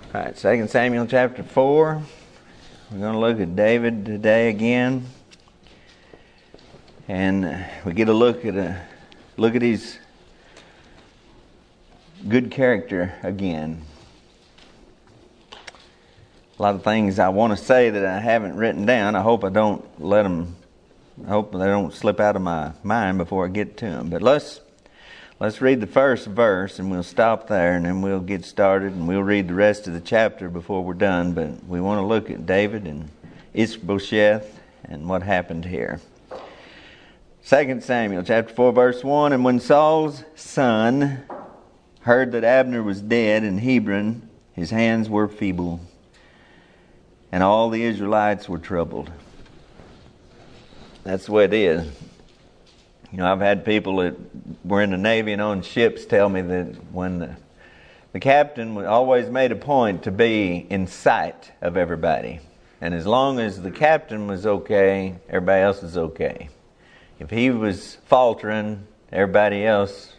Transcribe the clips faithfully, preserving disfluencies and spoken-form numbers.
All right, Second Samuel chapter four. We're going to look at David today again. And we get a look at a look at his good character again. A lot of things I want to say that I haven't written down. I hope I don't let them, I hope they don't slip out of my mind before I get to them. But let's let's read the first verse and we'll stop there and then we'll get started and we'll read the rest of the chapter before we're done. But we want to look at David and Ishbosheth and what happened here. Second Samuel chapter four verse one, and when Saul's son heard that Abner was dead in Hebron, his hands were feeble, and all the Israelites were troubled. That's the way it is. You know, I've had people that were in the Navy and on ships tell me that when the, the captain always made a point to be in sight of everybody. And as long as the captain was okay, everybody else was okay. If he was faltering, everybody else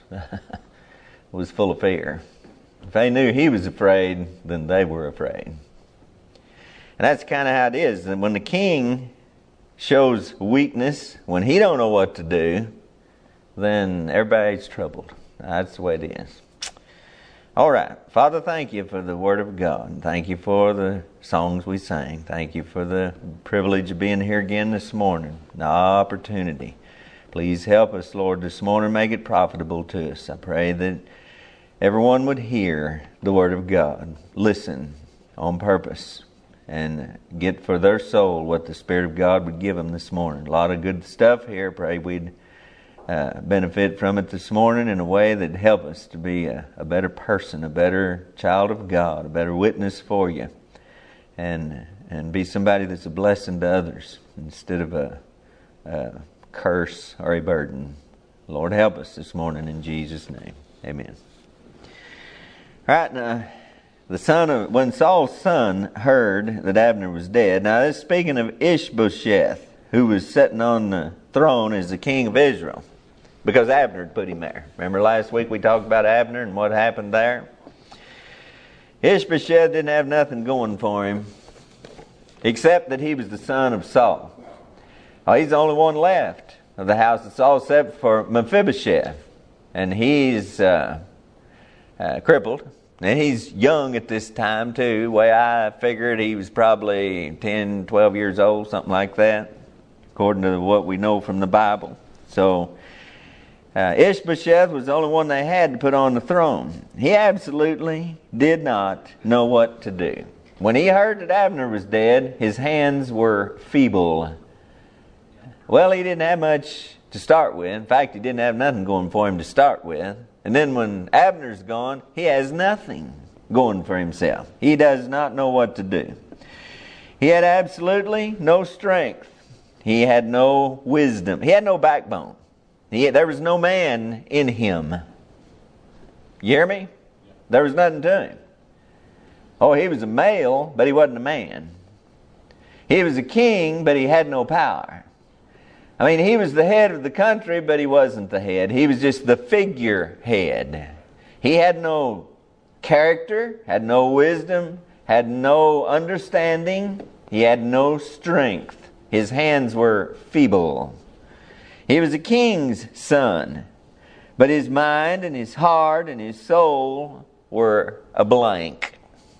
was full of fear. If they knew he was afraid, then they were afraid. And that's kind of how it is. And when the king shows weakness, when he don't know what to do, then everybody's troubled. That's the way it is. All right. Father, thank you for the Word of God. Thank you for the songs we sang. Thank you for the privilege of being here again this morning. The opportunity. Please help us, Lord, this morning. Make it profitable to us. I pray that everyone would hear the Word of God. Listen on purpose. And get for their soul what the Spirit of God would give them this morning. A lot of good stuff here. Pray we'd uh, benefit from it this morning in a way that help us to be a, a better person, a better child of God, a better witness for you, and and be somebody that's a blessing to others instead of a, a curse or a burden. Lord, help us this morning in Jesus' name. Amen. All right, now. The son of when Saul's son heard that Abner was dead. Now this is speaking of Ishbosheth, who was sitting on the throne as the king of Israel, because Abner had put him there. Remember last week we talked about Abner and what happened there? Ishbosheth didn't have nothing going for him, except that he was the son of Saul. Oh, he's the only one left of the house of Saul, except for Mephibosheth, and he's uh, uh, crippled. And he's young at this time too. The way I figured, he was probably ten, twelve years old, something like that, according to what we know from the Bible. So uh, Ishbosheth was the only one they had to put on the throne. He absolutely did not know what to do. When he heard that Abner was dead, his hands were feeble. Well, he didn't have much to start with. In fact, he didn't have nothing going for him to start with. And then when Abner's gone, he has nothing going for himself. He does not know what to do. He had absolutely no strength. He had no wisdom. He had no backbone. He, there was no man in him. You hear me? There was nothing to him. Oh, he was a male, but he wasn't a man. He was a king, but he had no power. I mean, he was the head of the country, but he wasn't the head. He was just the figurehead. He had no character, had no wisdom, had no understanding. He had no strength. His hands were feeble. He was a king's son, but his mind and his heart and his soul were a blank.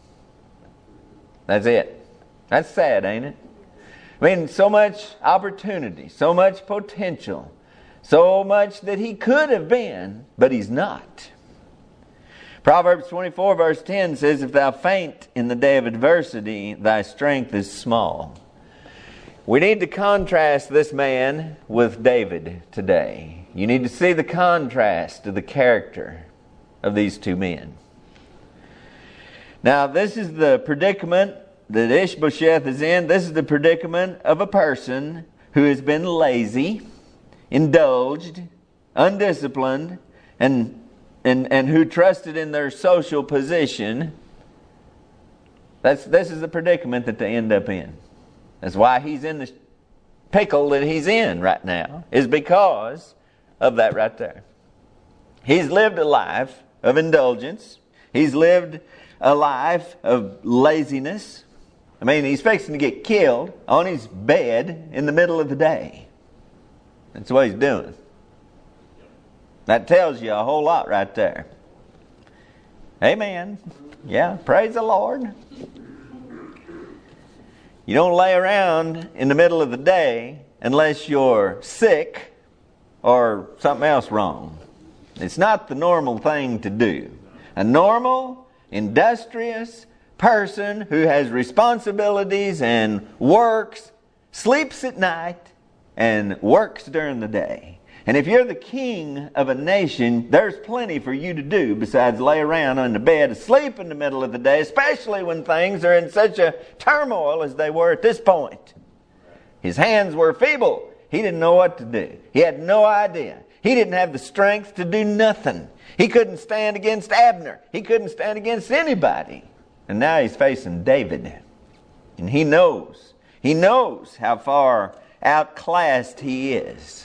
That's it. That's sad, ain't it? I mean, so much opportunity, so much potential, so much that he could have been, but he's not. Proverbs twenty-four verse ten says, if thou faint in the day of adversity, thy strength is small. We need to contrast this man with David today. You need to see the contrast of the character of these two men. Now, this is the predicament that Ishbosheth is in. This is the predicament of a person who has been lazy, indulged, undisciplined, and, and, and who trusted in their social position. That's, this is the predicament that they end up in. That's why he's in the pickle that he's in right now, is because of that right there. He's lived a life of indulgence. He's lived a life of laziness. I mean, he's fixing to get killed on his bed in the middle of the day. That's what he's doing. That tells you a whole lot right there. Amen. Yeah, praise the Lord. You don't lay around in the middle of the day unless you're sick or something else wrong. It's not the normal thing to do. A normal, industrious person who has responsibilities and works, sleeps at night, and works during the day. And if you're the king of a nation, there's plenty for you to do besides lay around on the bed asleep in the middle of the day, especially when things are in such a turmoil as they were at this point. His hands were feeble. He didn't know what to do. He had no idea. He didn't have the strength to do nothing. He couldn't stand against Abner. He couldn't stand against anybody. And now he's facing David. And he knows. He knows how far outclassed he is.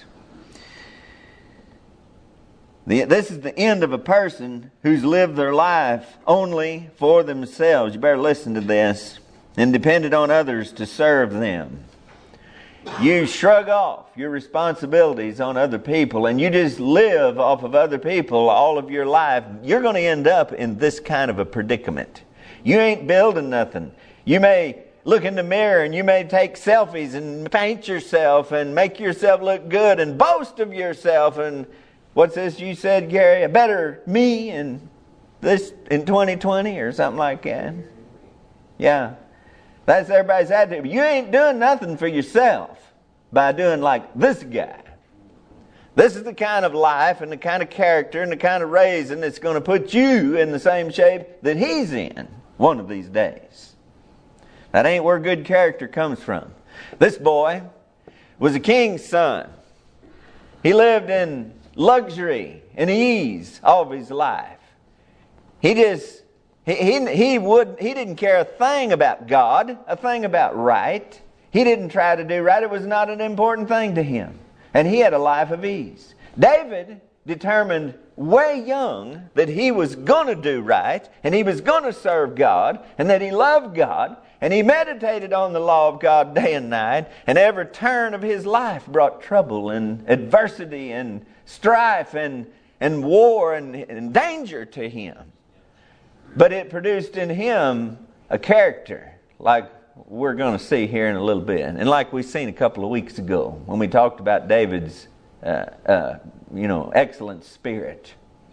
The, this is the end of a person who's lived their life only for themselves. You better listen to this. And depended on others to serve them. You shrug off your responsibilities on other people and you just live off of other people all of your life. You're going to end up in this kind of a predicament. You ain't building nothing. You may look in the mirror and you may take selfies and paint yourself and make yourself look good and boast of yourself. And what's this you said, Gary? A better me in this in twenty twenty or something like that. Yeah. That's everybody's attitude. You ain't doing nothing for yourself by doing like this guy. This is the kind of life and the kind of character and the kind of raising that's going to put you in the same shape that he's in one of these days. That ain't where good character comes from. This boy was a king's son. He lived in luxury and ease all of his life. He just He, he, he, would, he didn't care a thing about God, a thing about right. He didn't try to do right. It was not an important thing to him. And he had a life of ease. David determined way young that he was going to do right, and he was going to serve God, and that he loved God, and he meditated on the law of God day and night, and every turn of his life brought trouble and adversity and strife and, and war and, and danger to him. But it produced in him a character like we're going to see here in a little bit. And like we've seen a couple of weeks ago when we talked about David's uh, uh, you know, excellent spirit.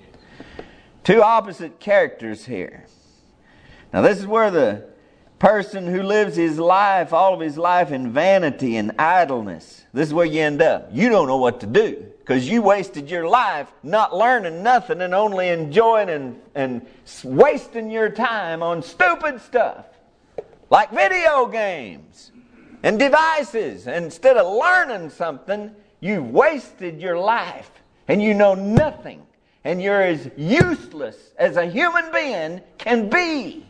Two opposite characters here. Now this is where the person who lives his life, all of his life in vanity and idleness, this is where you end up. You don't know what to do. Because you wasted your life not learning nothing and only enjoying and, and wasting your time on stupid stuff. Like video games and devices. And instead of learning something, you wasted your life. And you know nothing. And you're as useless as a human being can be.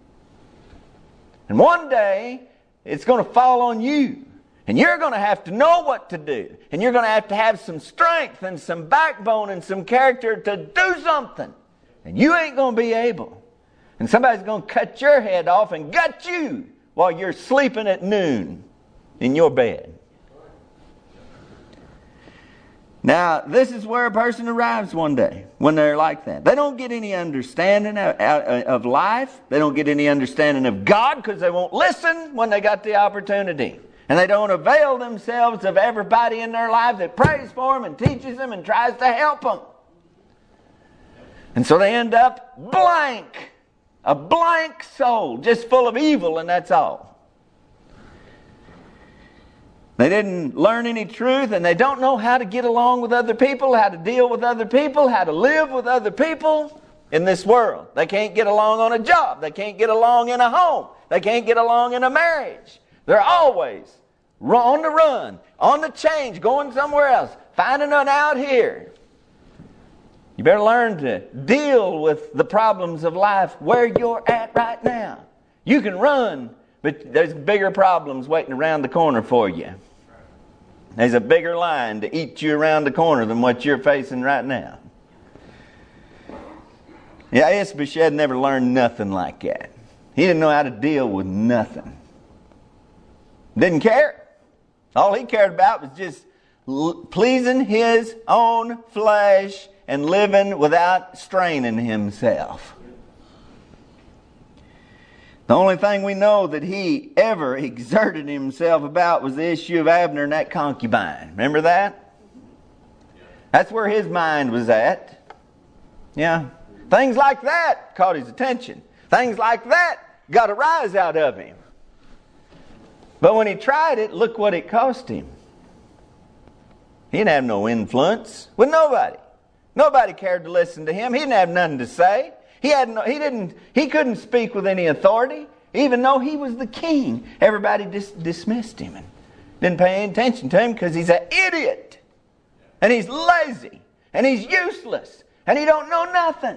And one day, it's going to fall on you. And you're going to have to know what to do. And you're going to have to have some strength and some backbone and some character to do something. And you ain't going to be able. And somebody's going to cut your head off and gut you while you're sleeping at noon in your bed. Now, this is where a person arrives one day when they're like that. They don't get any understanding of, of life. They don't get any understanding of God because they won't listen when they got the opportunity. And they don't avail themselves of everybody in their life that prays for them and teaches them and tries to help them. And so they end up blank. A blank soul, just full of evil, and that's all. They didn't learn any truth, and they don't know how to get along with other people, how to deal with other people, how to live with other people in this world. They can't get along on a job. They can't get along in a home. They can't get along in a marriage. They're always on the run, on the change, going somewhere else, finding it out here. You better learn to deal with the problems of life where you're at right now. You can run, but there's bigger problems waiting around the corner for you. There's a bigger line to eat you around the corner than what you're facing right now. Yeah, Ishbosheth never learned nothing like that. He didn't know how to deal with nothing. Didn't care. All he cared about was just l- pleasing his own flesh and living without straining himself. The only thing we know that he ever exerted himself about was the issue of Abner and that concubine. Remember that? That's where his mind was at. Yeah. Things like that caught his attention. Things like that got a rise out of him. But when he tried it, look what it cost him. He didn't have no influence with nobody. Nobody cared to listen to him. He didn't have nothing to say. He had no, he didn't. He couldn't speak with any authority, even though he was the king. Everybody dis- dismissed him and didn't pay any attention to him because he's an idiot, and he's lazy, and he's useless, and he don't know nothing.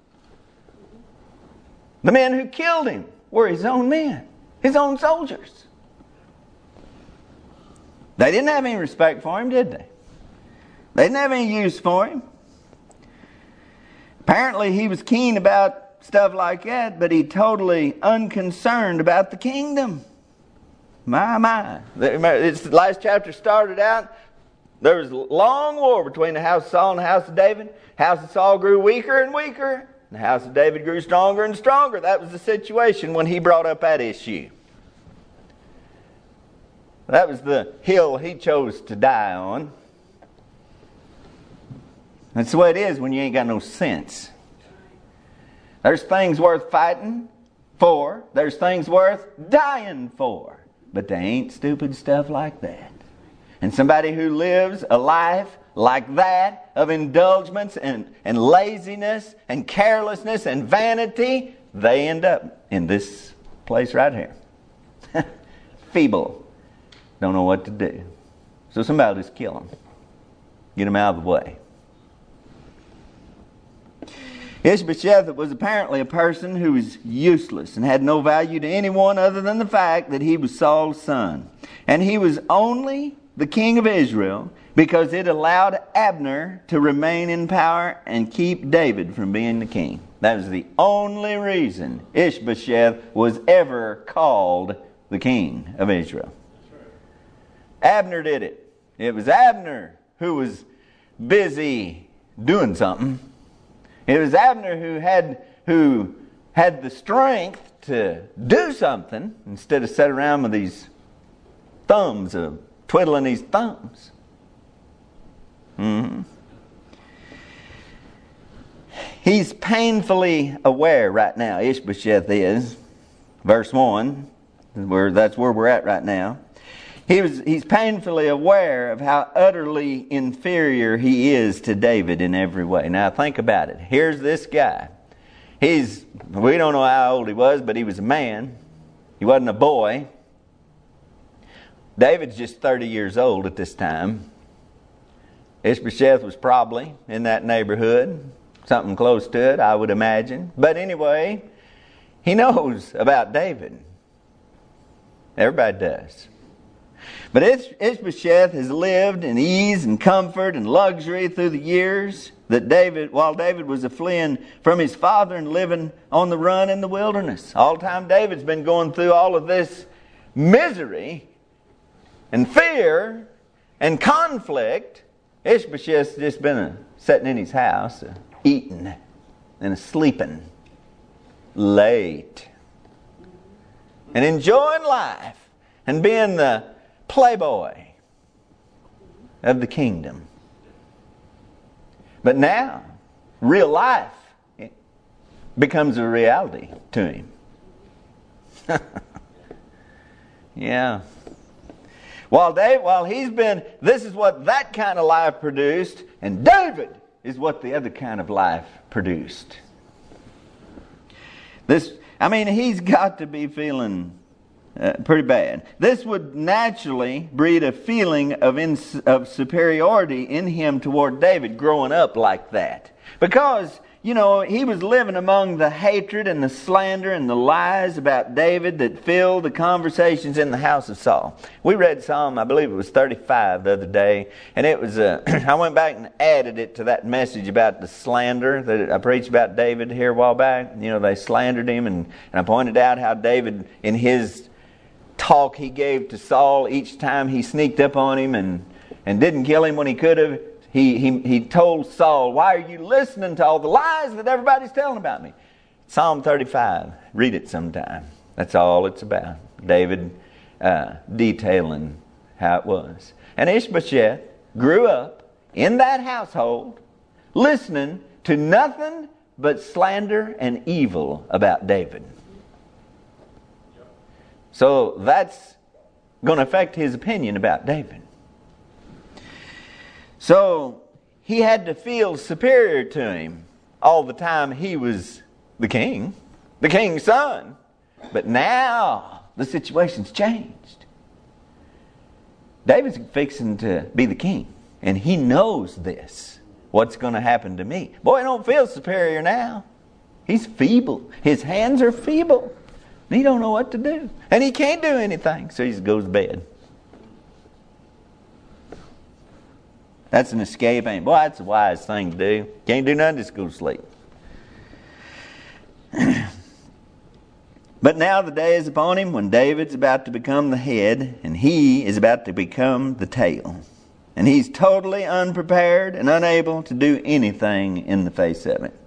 The men who killed him were his own men, his own soldiers. They didn't have any respect for him, did they? They didn't have any use for him. Apparently he was keen about stuff like that, but he totally unconcerned about the kingdom. My, my. It's, the last chapter started out, there was a long war between the house of Saul and the house of David. The house of Saul grew weaker and weaker. And the house of David grew stronger and stronger. That was the situation when he brought up that issue. That was the hill he chose to die on. That's the way it is when you ain't got no sense. There's things worth fighting for. There's things worth dying for. But they ain't stupid stuff like that. And somebody who lives a life like that of indulgence and, and laziness and carelessness and vanity, they end up in this place right here. Feeble. Don't know what to do. So somebody just kill them. Get them out of the way. Ishbosheth was apparently a person who was useless and had no value to anyone other than the fact that he was Saul's son. And he was only the king of Israel because it allowed Abner to remain in power and keep David from being the king. That was the only reason Ishbosheth was ever called the king of Israel. Abner did it. It was Abner who was busy doing something. It was Abner who had who had the strength to do something instead of sit around with these thumbs, of twiddling these thumbs. Mm-hmm. He's painfully aware right now, Ishbosheth is. Verse one, where that's where we're at right now. He was, he's painfully aware of how utterly inferior he is to David in every way. Now think about it. Here's this guy. He's, we don't know how old he was, but he was a man. He wasn't a boy. David's just thirty years old at this time. Ishbosheth was probably in that neighborhood. Something close to it, I would imagine. But anyway, he knows about David. Everybody does. But Ishbosheth has lived in ease and comfort and luxury through the years that David, while David was fleeing from his father and living on the run in the wilderness. All the time David's been going through all of this misery and fear and conflict. Ishbosheth's just been a, sitting in his house, a, eating and a sleeping late and enjoying life and being the playboy of the kingdom. But now, real life becomes a reality to him. Yeah. While Dave, while he's been, this is what that kind of life produced, and David is what the other kind of life produced. This, I mean, he's got to be feeling Uh, pretty bad. This would naturally breed a feeling of, ins- of superiority in him toward David growing up like that. Because you know, he was living among the hatred and the slander and the lies about David that filled the conversations in the house of Saul. We read Psalm, I believe it was thirty-five the other day, and it was, uh, I went back and added it to that message about the slander that I preached about David here a while back. You know, they slandered him, and, and I pointed out how David, in his talk he gave to Saul each time he sneaked up on him and, and didn't kill him when he could have, He, he he told Saul, why are you listening to all the lies that everybody's telling about me? Psalm thirty-five. Read it sometime. That's all it's about. David uh, detailing how it was. And Ishbosheth grew up in that household listening to nothing but slander and evil about David. So that's going to affect his opinion about David. So he had to feel superior to him all the time he was the king, the king's son. But now the situation's changed. David's fixing to be the king, and he knows this. What's going to happen to me? Boy, I don't feel superior now. He's feeble. His hands are feeble. And he don't know what to do. And he can't do anything, so he just goes to bed. That's an escape, ain't it? Boy, that's a wise thing to do. Can't do nothing, just go to sleep. But now the day is upon him when David's about to become the head and he is about to become the tail. And he's totally unprepared and unable to do anything in the face of it.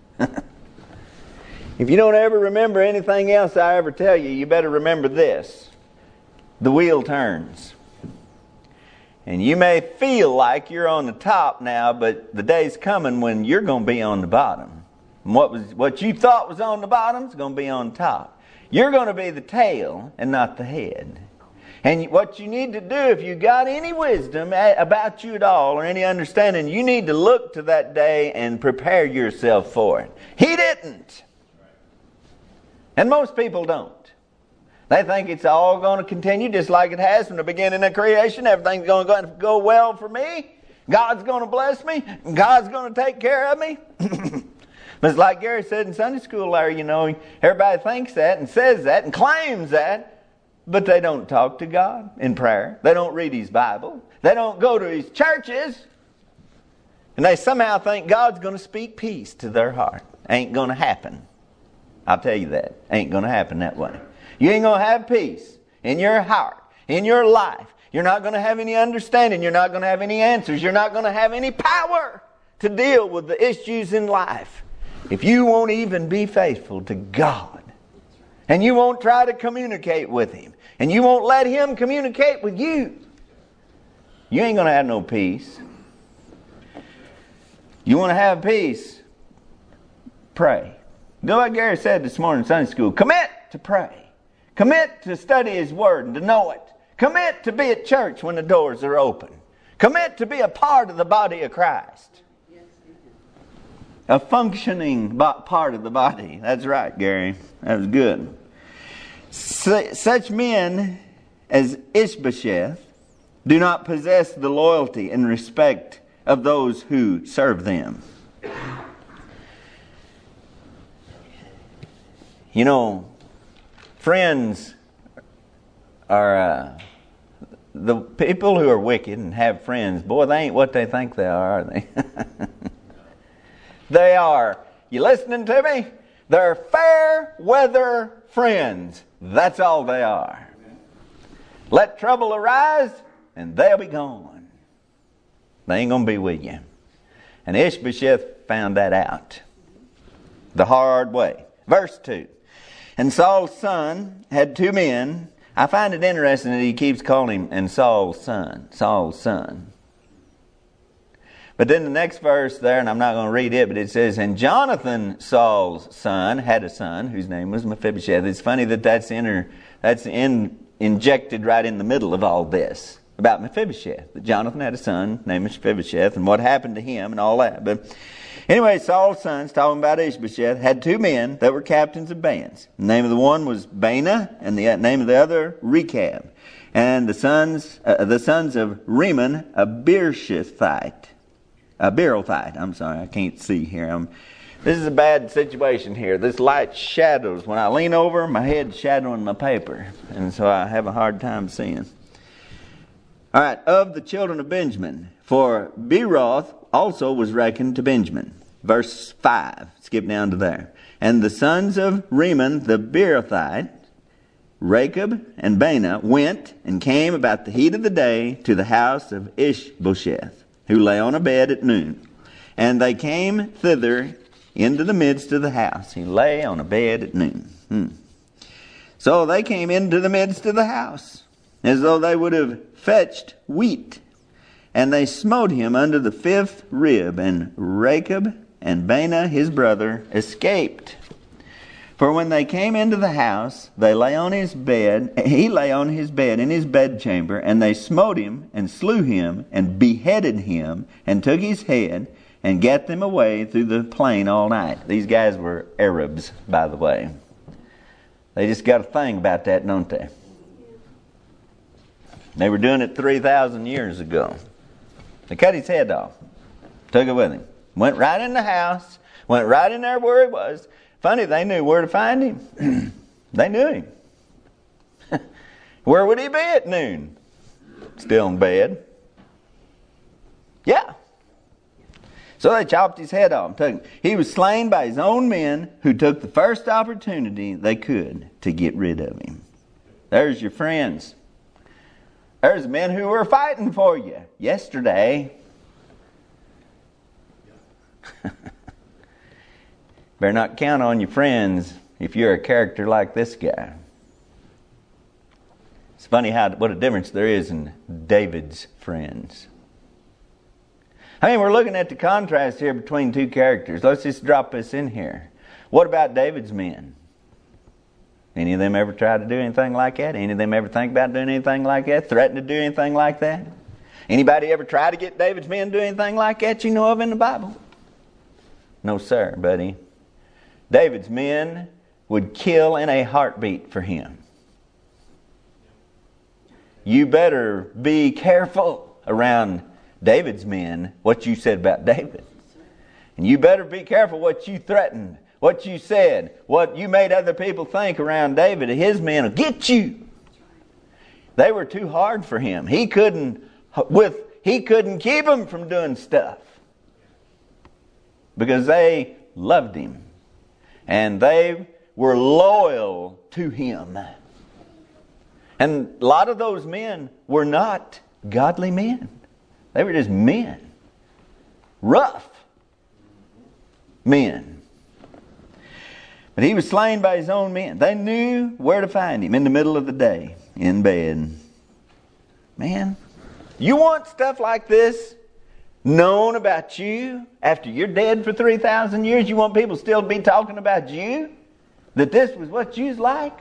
If you don't ever remember anything else I ever tell you, you better remember this. The wheel turns. And you may feel like you're on the top now, but the day's coming when you're going to be on the bottom. And what was what you thought was on the bottom is going to be on top. You're going to be the tail and not the head. And what you need to do, if you got any wisdom about you at all or any understanding, you need to look to that day and prepare yourself for it. He didn't. And most people don't. They think it's all going to continue just like it has from the beginning of creation. Everything's going to go well for me. God's going to bless me. God's going to take care of me. But it's like Gary said in Sunday school there, you know, everybody thinks that and says that and claims that, but they don't talk to God in prayer. They don't read His Bible. They don't go to His churches. And they somehow think God's going to speak peace to their heart. Ain't going to happen. I'll tell you that. Ain't going to happen that way. You ain't going to have peace in your heart, in your life. You're not going to have any understanding. You're not going to have any answers. You're not going to have any power to deal with the issues in life if you won't even be faithful to God. And you won't try to communicate with Him. And you won't let Him communicate with you. You ain't going to have no peace. You want to have peace? Pray. You know what Gary said this morning in Sunday school? Commit to pray. Commit to study His Word and to know it. Commit to be at church when the doors are open. Commit to be a part of the body of Christ. A functioning part of the body. That's right, Gary. That was good. Such men as Ishbosheth do not possess the loyalty and respect of those who serve them. You know, friends are uh, the people who are wicked and have friends. Boy, they ain't what they think they are, are they? They are, you listening to me? They're fair weather friends. That's all they are. Let trouble arise and they'll be gone. They ain't going to be with you. And Ishbosheth found that out the hard way. Verse two. And Saul's son had two men. I find it interesting that he keeps calling him and Saul's son. Saul's son. But then the next verse there, and I'm not going to read it, but it says, and Jonathan, Saul's son, had a son whose name was Mephibosheth. It's funny that that's, inter, that's in, injected right in the middle of all this about Mephibosheth. That Jonathan had a son named Mephibosheth and what happened to him and all that. But anyway, Saul's sons, talking about Ishbosheth, had two men that were captains of bands. The name of the one was Baanah, and the name of the other Rechab. And the sons, uh, the sons of Rimmon, a Beerothite. A Beerothite, I'm sorry, I can't see here. I'm, This is a bad situation here. This light shadows. When I lean over, my head's shadowing my paper. And so I have a hard time seeing. All right, of the children of Benjamin, for Beeroth also was reckoned to Benjamin. Verse five, skip down to there. And the sons of Rimmon the Beerothite, Rechab and Baanah, went and came about the heat of the day to the house of Ishbosheth, who lay on a bed at noon. And they came thither into the midst of the house. He lay on a bed at noon. Hmm. So they came into the midst of the house, as though they would have fetched wheat. And they smote him under the fifth rib, and Rechab and Baanah his brother escaped. For when they came into the house, they lay on his bed, he lay on his bed in his bedchamber, and they smote him, and slew him, and beheaded him, and took his head, and gat them away through the plain all night. These guys were Arabs, by the way. They just got a thing about that, don't they? They were doing it three thousand years ago. They cut his head off, took it with him, went right in the house, went right in there where he was. Funny, they knew where to find him. They knew him. Where would he be at noon? Still in bed. Yeah. So they chopped his head off and took him. He was slain by his own men, who took the first opportunity they could to get rid of him. There's your friends. There's men who were fighting for you yesterday. Better not count on your friends if you're a character like this guy. It's funny how what a difference there is in David's friends. I mean, we're looking at the contrast here between two characters. Let's just drop this in here. What about David's men? Any of them ever try to do anything like that? Any of them ever think about doing anything like that? Threaten to do anything like that? Anybody ever try to get David's men to do anything like that you know of in the Bible? No, sir, buddy. David's men would kill in a heartbeat for him. You better be careful around David's men what you said about David. And you better be careful what you threatened, what you said, what you made other people think around David. His men will get you. They were too hard for him. He couldn't with he couldn't keep them from doing stuff because they loved him. And they were loyal to him. And a lot of those men were not godly men. They were just men. Rough men. But he was slain by his own men. They knew where to find him in the middle of the day, in bed. Man, you want stuff like this known about you after you're dead for three thousand years? You want people still to be talking about you? That this was what you was like?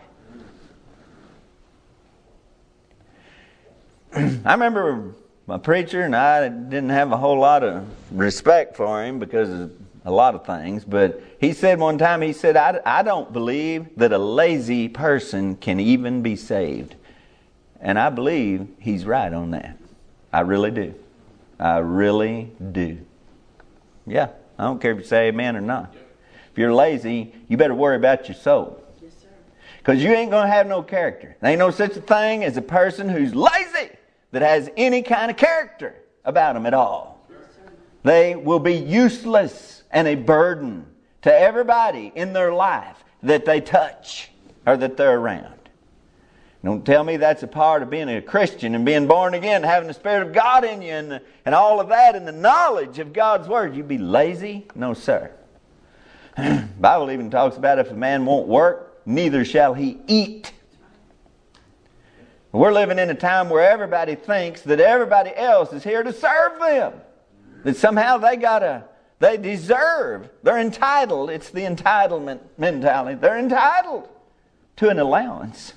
I remember my preacher, and I didn't have a whole lot of respect for him because of a lot of things, but he said one time, he said, I, I don't believe that a lazy person can even be saved. And I believe he's right on that. I really do. I really do. Yeah, I don't care if you say amen or not. If you're lazy, you better worry about your soul. Yes, sir. Because you ain't going to have no character. There ain't no such a thing as a person who's lazy that has any kind of character about them at all. Yes, sir. They will be useless and a burden to everybody in their life that they touch or that they're around. Don't tell me that's a part of being a Christian and being born again, having the Spirit of God in you and, and all of that and the knowledge of God's Word. You be lazy? No, sir. The Bible even talks about if a man won't work, neither shall he eat. We're living in a time where everybody thinks that everybody else is here to serve them. That somehow they gotta, they deserve, they're entitled. It's the entitlement mentality. They're entitled to an allowance.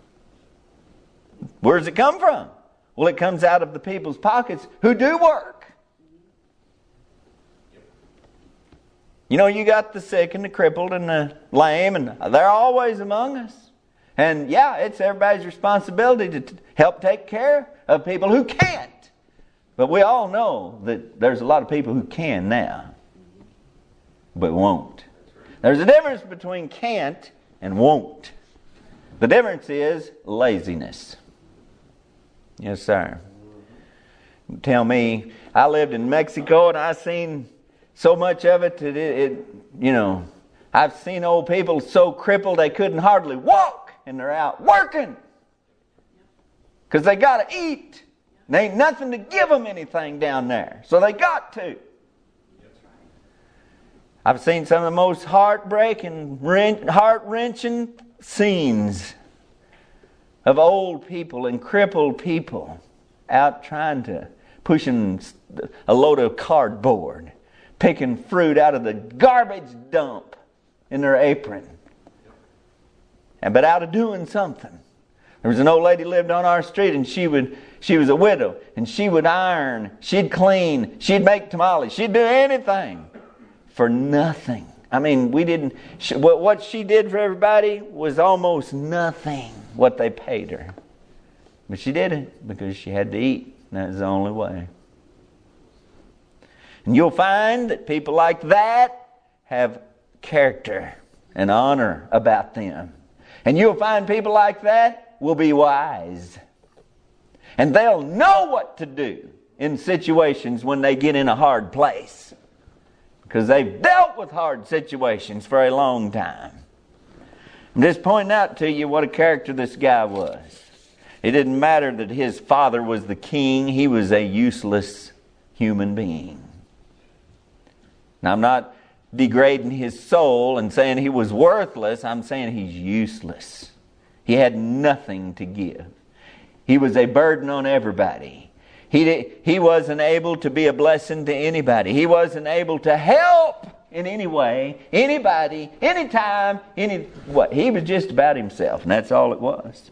Where does it come from? Well, it comes out of the people's pockets who do work. You know, you got the sick and the crippled and the lame, and they're always among us. And yeah, it's everybody's responsibility to t- help take care of people who can't. But we all know that there's a lot of people who can now. but won't. There's a difference between can't and won't. The difference is laziness. Yes, sir. Tell me, I lived in Mexico and I seen so much of it that it, it, you know, I've seen old people so crippled they couldn't hardly walk, and they're out working because they got to eat. There ain't nothing to give them anything down there, so they got to. I've seen some of the most heartbreaking, heart-wrenching scenes of old people and crippled people out trying to, pushing a load of cardboard, picking fruit out of the garbage dump in their apron. And but out of doing something. There was an old lady lived on our street, and she would she was a widow, and she would iron, she'd clean, she'd make tamales, she'd do anything for nothing. I mean, we didn't, she, what, what she did for everybody was almost nothing what they paid her. But she did it because she had to eat. And that was the only way. And you'll find that people like that have character and honor about them. And you'll find people like that will be wise. And they'll know what to do in situations when they get in a hard place. Because they've dealt with hard situations for a long time. I'm just pointing out to you what a character this guy was. It didn't matter that his father was the king. He was a useless human being. Now, I'm not degrading his soul and saying he was worthless. I'm saying he's useless. He had nothing to give. He was a burden on everybody. He, he wasn't able to be a blessing to anybody. He wasn't able to help in any way, anybody, anytime, any what. He was just about himself, and that's all it was.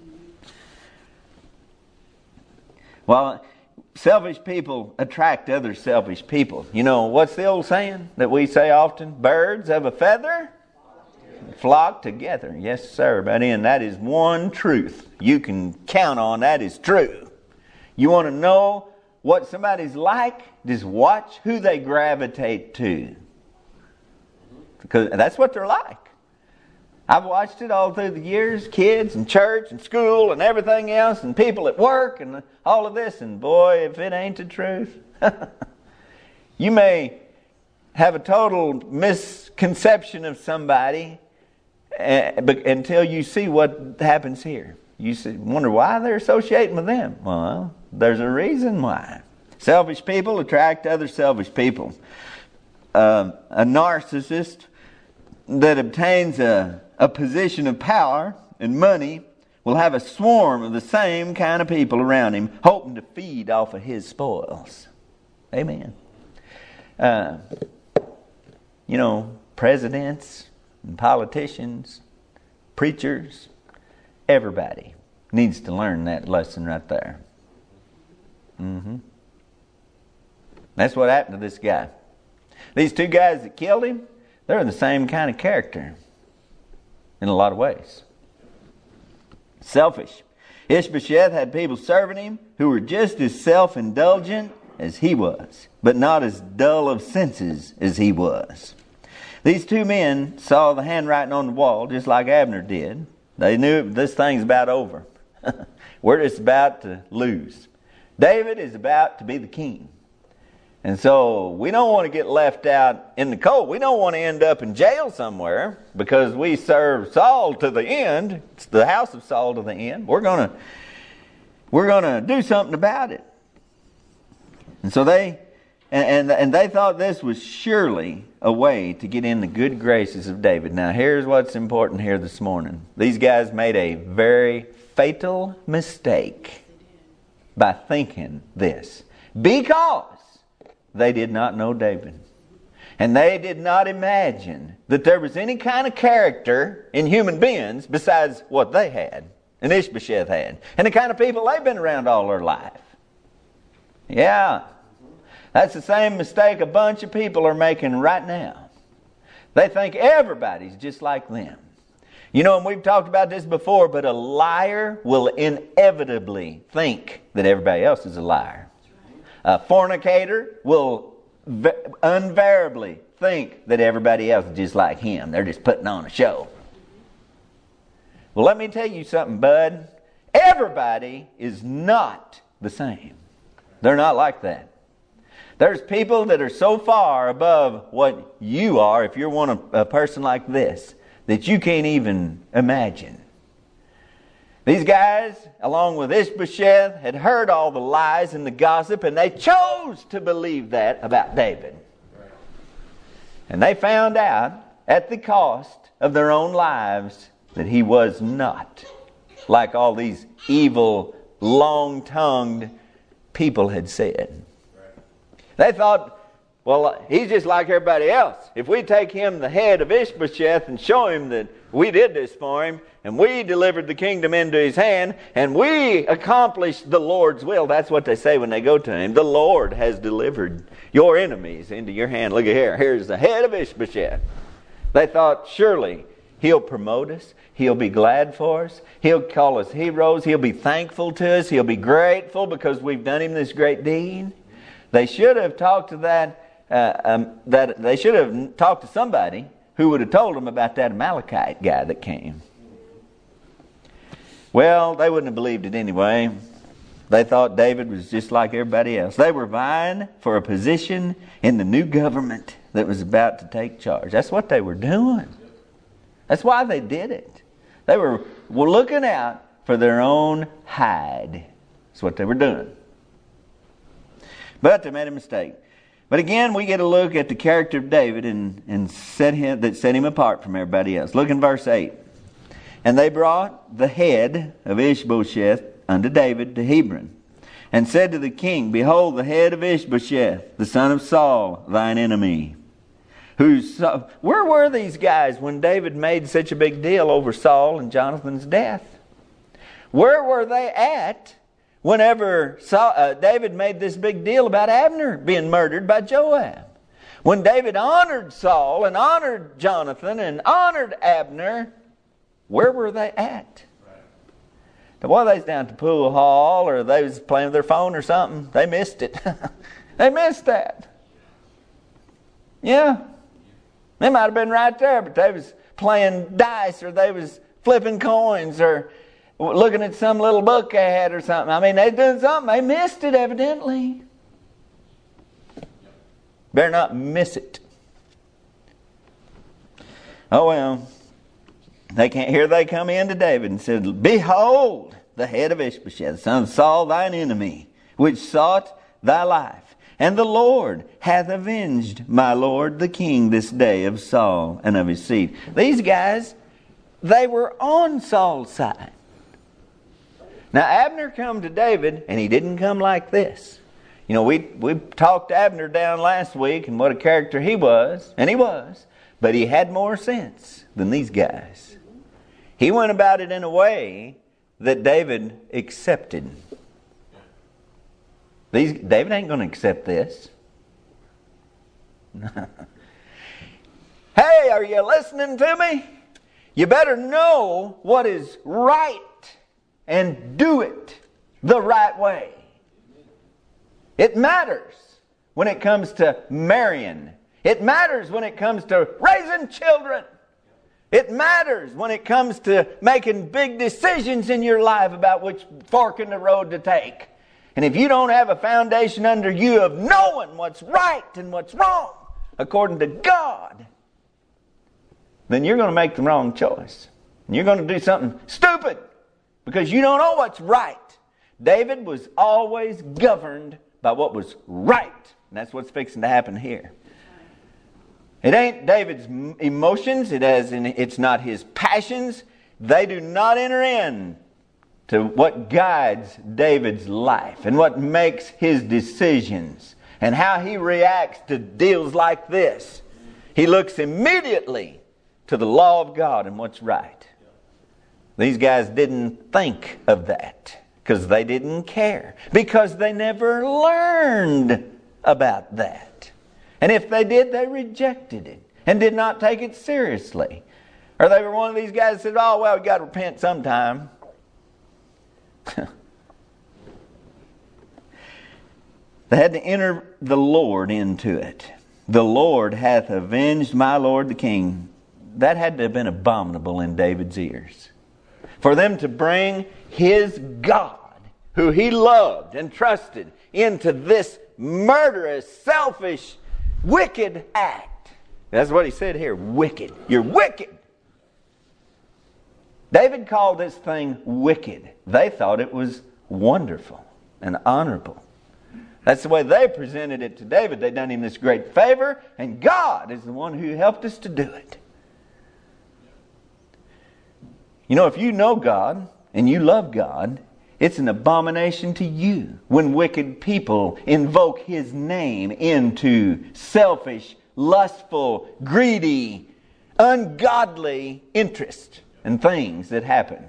Well, selfish people attract other selfish people. You know, what's the old saying that we say often? Birds of a feather flock together. Yes, sir, buddy, and that is one truth. You can count on that is true. You want to know what somebody's like? Just watch who they gravitate to. Because that's what they're like. I've watched it all through the years. Kids and church and school and everything else. And people at work and all of this. And boy, if it ain't the truth. You may have a total misconception of somebody uh, until you see what happens here. You wonder why they're associating with them. Well, there's a reason why. Selfish people attract other selfish people. Uh, a narcissist that obtains a, a position of power and money will have a swarm of the same kind of people around him, hoping to feed off of his spoils. Amen. Uh, you know, presidents and politicians, preachers, everybody needs to learn that lesson right there. Mm-hmm. That's what happened to this guy. These two guys that killed him, they're the same kind of character in a lot of ways. Selfish. Ishbosheth had people serving him who were just as self-indulgent as he was, but not as dull of senses as he was. These two men saw the handwriting on the wall just like Abner did. They knew this thing's about over. We're just about to lose. David is about to be the king. And so we don't want to get left out in the cold. We don't want to end up in jail somewhere because we serve Saul to the end. It's the house of Saul to the end. We're going to we're going to do something about it. And so they and, and and they thought this was surely a way to get in the good graces of David. Now here's what's important here this morning. These guys made a very fatal mistake by thinking this. Because they did not know David. And they did not imagine that there was any kind of character in human beings besides what they had and Ishbosheth had. And the kind of people they've been around all their life. Yeah. That's the same mistake a bunch of people are making right now. They think everybody's just like them. You know, and we've talked about this before, but a liar will inevitably think that everybody else is a liar. A fornicator will invariably think that everybody else is just like him. They're just putting on a show. Well, let me tell you something, bud. Everybody is not the same. They're not like that. There's people that are so far above what you are, if you're one of, a person like this, that you can't even imagine. These guys, along with Ishbosheth, had heard all the lies and the gossip, and they chose to believe that about David. And they found out, at the cost of their own lives, that he was not like all these evil, long-tongued people had said. They thought, well, he's just like everybody else. If we take him the head of Ishbosheth and show him that we did this for him, and we delivered the kingdom into his hand, and we accomplished the Lord's will. That's what they say when they go to him. The Lord has delivered your enemies into your hand. Look at here. Here's the head of Ishbosheth. They thought, surely he'll promote us. He'll be glad for us. He'll call us heroes. He'll be thankful to us. He'll be grateful because we've done him this great deed. They should have talked to that, uh, um, that they should have talked to somebody who would have told them about that Amalekite guy that came. Well, they wouldn't have believed it anyway. They thought David was just like everybody else. They were vying for a position in the new government that was about to take charge. That's what they were doing. That's why they did it. They were, were looking out for their own hide. That's what they were doing. But they made a mistake. But again, we get a look at the character of David and, and set him, that set him apart from everybody else. Look in verse eight. And they brought the head of Ishbosheth unto David to Hebron, and said to the king, Behold, the head of Ishbosheth, the son of Saul, thine enemy. Who's, where were these guys when David made such a big deal over Saul and Jonathan's death? Where were they at whenever Saul, uh, David made this big deal about Abner being murdered by Joab? When David honored Saul and honored Jonathan and honored Abner, where were they at? Right. Well, they was down at the pool hall, or they was playing with their phone or something. They missed it. They missed that. Yeah. They might have been right there, but they was playing dice, or they was flipping coins, or looking at some little book they had or something. I mean, they doing something. They missed it, evidently. Better not miss it. Oh, well. They can't. Here they come in to David and said, Behold, the head of Ishbosheth, the son of Saul, thine enemy, which sought thy life. And the Lord hath avenged my lord the king this day of Saul and of his seed. These guys, they were on Saul's side. Now Abner come to David, and he didn't come like this. You know, we we talked Abner down last week and what a character he was, and he was, but he had more sense than these guys. He went about it in a way that David accepted. These David ain't going to accept this. Hey, are you listening to me? You better know what is right and do it the right way. It matters when it comes to marrying. It matters when it comes to raising children. It matters when it comes to making big decisions in your life about which fork in the road to take. And if you don't have a foundation under you of knowing what's right and what's wrong according to God, then you're going to make the wrong choice. And you're going to do something stupid because you don't know what's right. David was always governed by what was right. And that's what's fixing to happen here. It ain't David's emotions. It has, it's not his passions. They do not enter in to what guides David's life and what makes his decisions and how he reacts to deals like this. He looks immediately to the law of God and what's right. These guys didn't think of that because they didn't care, because they never learned about that. And if they did, they rejected it and did not take it seriously. Or they were one of these guys that said, oh, well, we got to repent sometime. They had to enter the Lord into it. the Lord hath avenged my Lord the king. That had to have been abominable in David's ears. For them to bring his God, who he loved and trusted, into this murderous, selfish, wicked act. That's what he said here, wicked. You're wicked. David called this thing wicked. They thought it was wonderful and honorable. That's the way they presented it to David. They'd done him this great favor, and God is the one who helped us to do it. You know, if you know God and you love God, it's an abomination to you when wicked people invoke His name into selfish, lustful, greedy, ungodly interest and things that happen.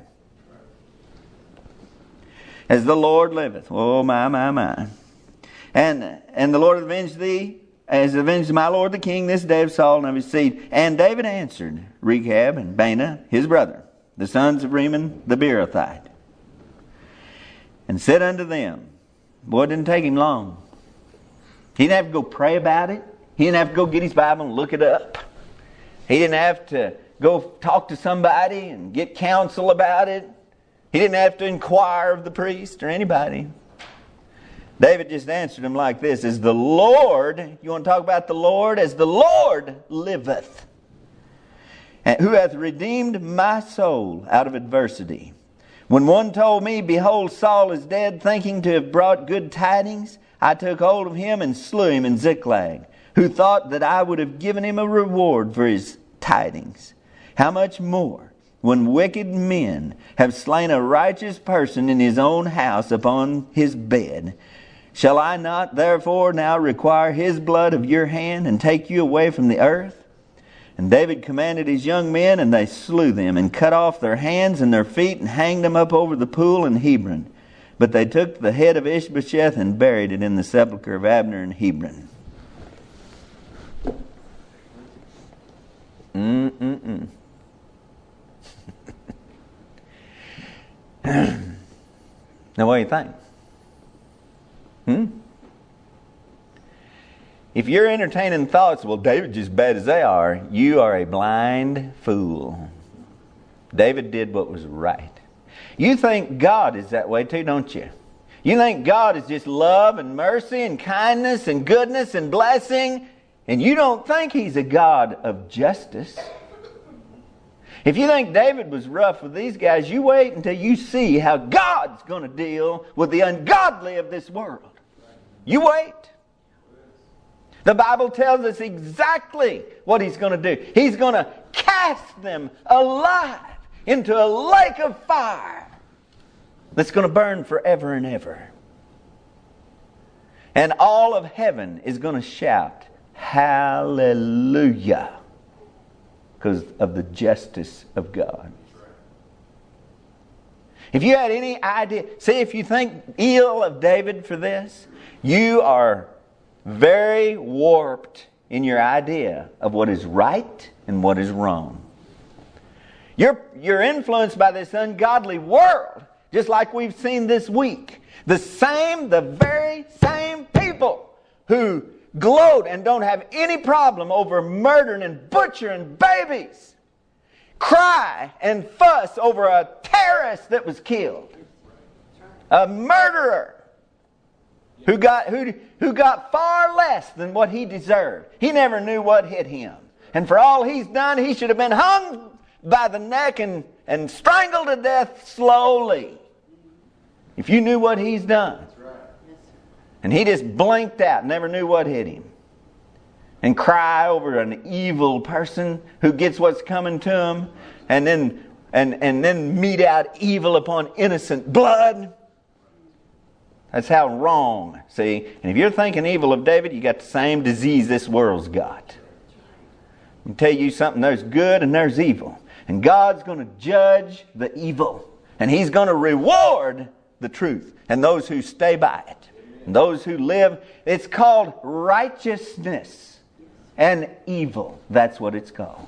As the Lord liveth, oh my, my, my. And and the Lord avenged thee, as avenged my Lord the king this day of Saul and of his seed. And David answered Rechab and Baanah, his brother, the sons of Rimmon the Beerothite, and said unto them, boy, it didn't take him long. He didn't have to go pray about it. He didn't have to go get his Bible and look it up. He didn't have to go talk to somebody and get counsel about it. He didn't have to inquire of the priest or anybody. David just answered him like this, as the Lord, you want to talk about the Lord? As the Lord liveth, who hath redeemed my soul out of adversity. When one told me, behold, Saul is dead, thinking to have brought good tidings, I took hold of him and slew him in Ziklag, who thought that I would have given him a reward for his tidings. How much more, when wicked men have slain a righteous person in his own house upon his bed, shall I not therefore now require his blood of your hand and take you away from the earth? And David commanded his young men, and they slew them, and cut off their hands and their feet, and hanged them up over the pool in Hebron. But they took the head of Ishbosheth and buried it in the sepulchre of Abner in Hebron. Mm-mm-mm. Now what do you think? Hmm? If you're entertaining thoughts, well, David's as bad as they are, you are a blind fool. David did what was right. You think God is that way too, don't you? You think God is just love and mercy and kindness and goodness and blessing, and you don't think He's a God of justice. If you think David was rough with these guys, you wait until you see how God's going to deal with the ungodly of this world. You wait. The Bible tells us exactly what He's going to do. He's going to cast them alive into a lake of fire that's going to burn forever and ever. And all of heaven is going to shout, hallelujah, because of the justice of God. If you had any idea, see, if you think ill of David for this, you are very warped in your idea of what is right and what is wrong. You're, you're influenced by this ungodly world, just like we've seen this week. The same, the very same people who gloat and don't have any problem over murdering and butchering babies cry and fuss over a terrorist that was killed, a murderer who got who who got far less than what he deserved. He never knew what hit him, and for all he's done, he should have been hung by the neck and and strangled to death slowly. If you knew what he's done. And he just blinked out, never knew what hit him. And cry over an evil person who gets what's coming to him, and then and, and then mete out evil upon innocent blood. That's how wrong, see? And if you're thinking evil of David, you got the same disease this world's got. I can tell you something, there's good and there's evil. And God's going to judge the evil. And He's going to reward the truth and those who stay by it. And those who live, it's called righteousness and evil. That's what it's called.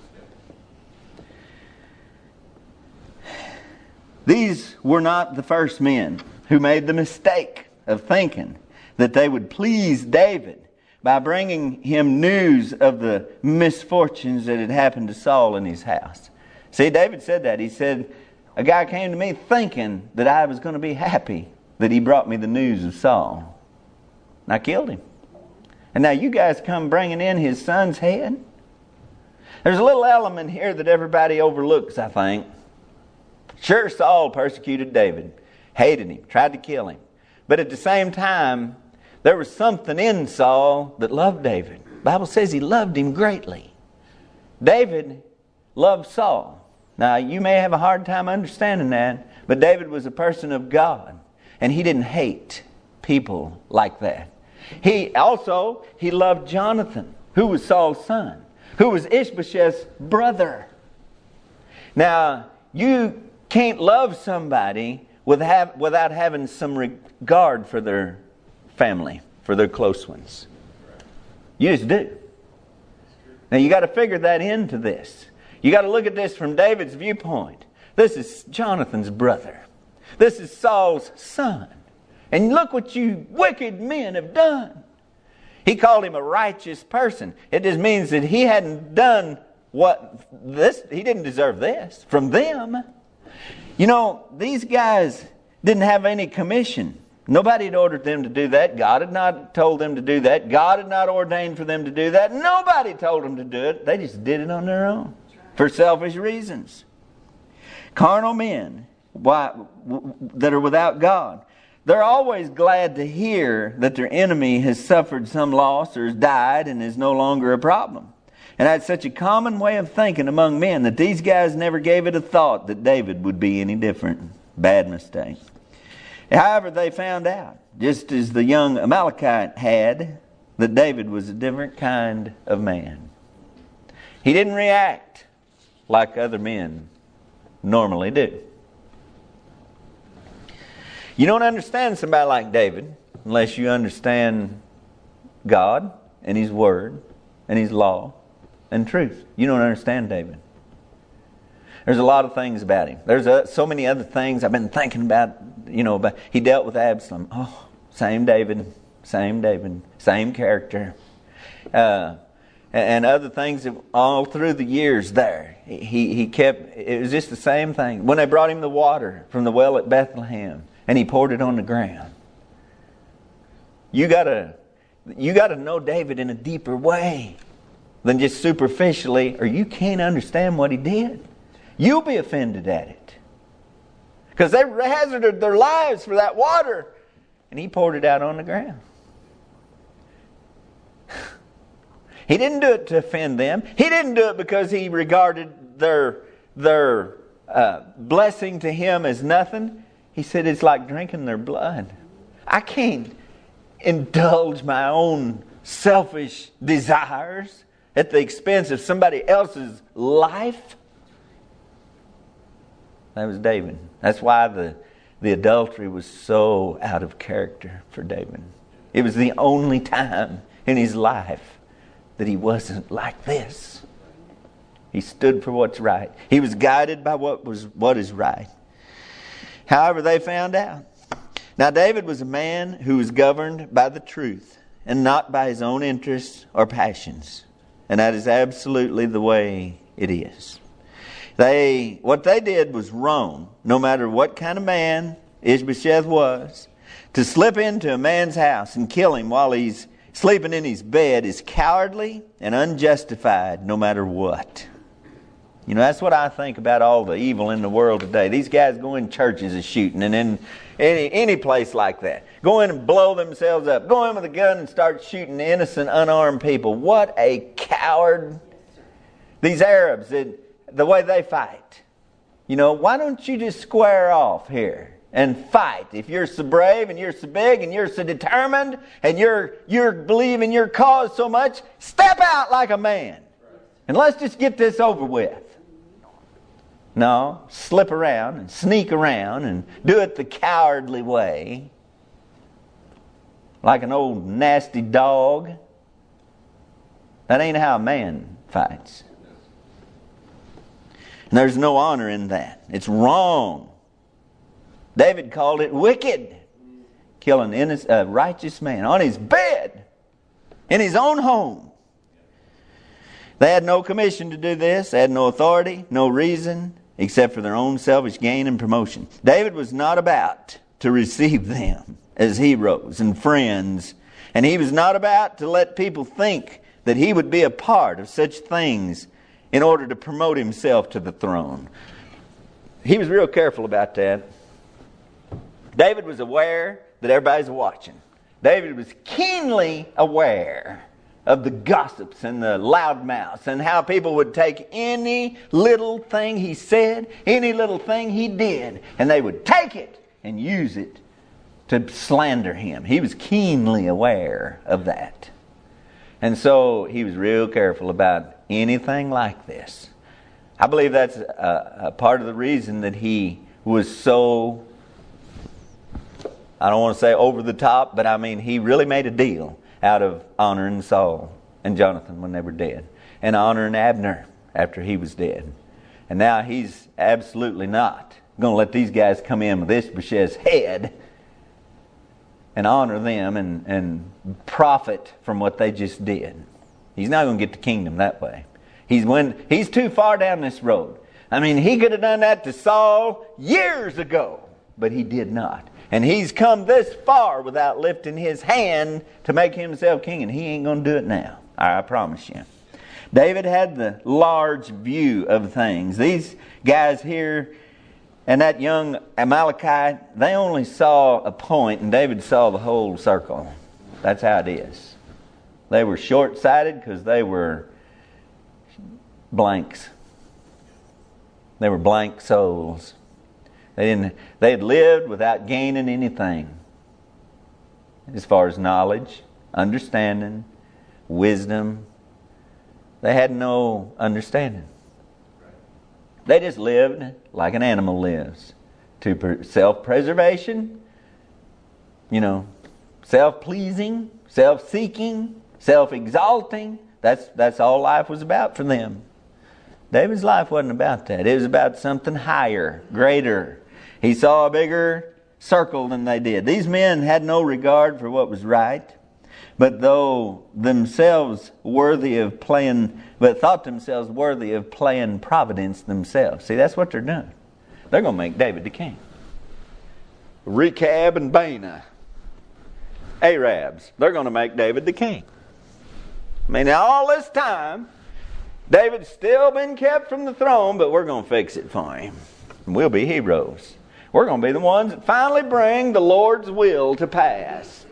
These were not the first men who made the mistake of thinking that they would please David by bringing him news of the misfortunes that had happened to Saul in his house. See, David said that. He said, a guy came to me thinking that I was going to be happy that he brought me the news of Saul. And I killed him. And now you guys come bringing in his son's head? There's a little element here that everybody overlooks, I think. Sure, Saul persecuted David, hated him, tried to kill him. But at the same time, there was something in Saul that loved David. The Bible says he loved him greatly. David loved Saul. Now, you may have a hard time understanding that, but David was a person of God, and he didn't hate people like that. He also, he loved Jonathan, who was Saul's son, who was Ishbosheth's brother. Now, you can't love somebody without, without having some regard for their family, for their close ones. You just do. Now, you got to figure that into this. You got to look at this from David's viewpoint. This is Jonathan's brother. This is Saul's son. And look what you wicked men have done. He called him a righteous person. It just means that he hadn't done what this, he didn't deserve this from them. You know, these guys didn't have any commission. Nobody had ordered them to do that. God had not told them to do that. God had not ordained for them to do that. Nobody told them to do it. They just did it on their own for selfish reasons. Carnal men why, that are without God, they're always glad to hear that their enemy has suffered some loss or has died and is no longer a problem. And that's such a common way of thinking among men that these guys never gave it a thought that David would be any different. Bad mistake. However, they found out, just as the young Amalekite had, that David was a different kind of man. He didn't react like other men normally do. You don't understand somebody like David unless you understand God and His Word and His law and truth. You don't understand David. There's a lot of things about him. There's a, so many other things I've been thinking about. You know, about, he dealt with Absalom. Oh, same David, same David, same character. Uh, and other things that all through the years there, he, he kept, it was just the same thing. When they brought him the water from the well at Bethlehem, and he poured it on the ground. You gotta, you gotta know David in a deeper way than just superficially, or you can't understand what he did. You'll be offended at it. Because they hazarded their lives for that water, and he poured it out on the ground. He didn't do it to offend them. He didn't do it because he regarded their, their uh, blessing to him as nothing. He said it's like drinking their blood. I can't indulge my own selfish desires at the expense of somebody else's life. That was David. That's why the, the adultery was so out of character for David. It was the only time in his life that he wasn't like this. He stood for what's right. He was guided by what was what is right. However, they found out. Now, David was a man who was governed by the truth and not by his own interests or passions. And that is absolutely the way it is. They, what they did was wrong, no matter what kind of man Ishbosheth was. To slip into a man's house and kill him while he's sleeping in his bed is cowardly and unjustified, no matter what. You know, that's what I think about all the evil in the world today. These guys go in churches and shooting, and in any, any place like that. Go in and blow themselves up. Go in with a gun and start shooting innocent, unarmed people. What a coward. These Arabs, it, the way they fight. You know, why don't you just square off here and fight? If you're so brave and you're so big and you're so determined and you're you're believing your cause so much, step out like a man. And let's just get this over with. No, slip around and sneak around and do it the cowardly way. Like an old nasty dog. That ain't how a man fights. And there's no honor in that. It's wrong. David called it wicked. Killing a uh, righteous man on his bed. in his own home. They had no commission to do this. They had no authority, no reason, except for their own selfish gain and promotion. David was not about to receive them as heroes and friends. And he was not about to let people think that he would be a part of such things in order to promote himself to the throne. He was real careful about that. David was aware that everybody's watching. David was keenly aware of the gossips and the loudmouths and how people would take any little thing he said, any little thing he did, and they would take it and use it to slander him. He was keenly aware of that. And so he was real careful about anything like this. I believe that's a, a part of the reason that he was so, I don't want to say over the top, but I mean he really made a deal out of honoring Saul and Jonathan when they were dead, and honoring Abner after he was dead. And now he's absolutely not going to let these guys come in with Ishbosheth's head and honor them and, and profit from what they just did. He's not going to get the kingdom that way. He's when he's too far down this road. I mean, he could have done that to Saul years ago, but he did not. And he's come this far without lifting his hand to make himself king, and he ain't going to do it now. I promise you. David had the large view of things. These guys here and that young Amalekite, they only saw a point, and David saw the whole circle. That's how it is. They were short-sighted because they were blanks. They were blank souls. They didn't. They had lived without gaining anything as far as knowledge, understanding, wisdom. They had no understanding. They just lived like an animal lives, to self-preservation, you know, self-pleasing, self-seeking, self-exalting. That's that's all life was about for them. David's life wasn't about that. It was about something higher, greater. He saw a bigger circle than they did. These men had no regard for what was right, but though themselves worthy of playing, but thought themselves worthy of playing providence themselves. See, that's what they're doing. They're going to make David the king. Rechab and Baanah, Arabs, they're going to make David the king. I mean, all this time, David's still been kept from the throne, but we're going to fix it for him. And we'll be heroes. We're going to be the ones that finally bring the Lord's will to pass.